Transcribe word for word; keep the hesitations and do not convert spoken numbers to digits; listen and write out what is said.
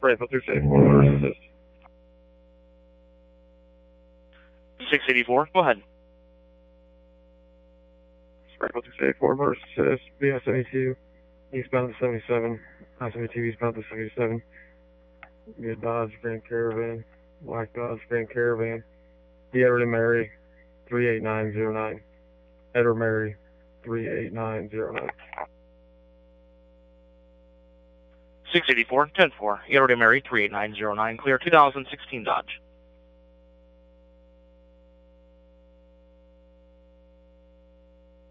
Rifle two six four, motor assist. six eighty-four, go ahead. Rifle two six four, motor assist, B I seventy-two, eastbound to seventy-seven, I seventy-two eastbound to seventy-seven. Be a Dodge Grand Caravan, black Dodge Grand Caravan. The Edward Mary, three eight nine zero nine. Edward Mary, three eight nine zero nine. six eighty-four, ten four, Edward Mary, three eight nine zero nine, clear two thousand sixteen Dodge.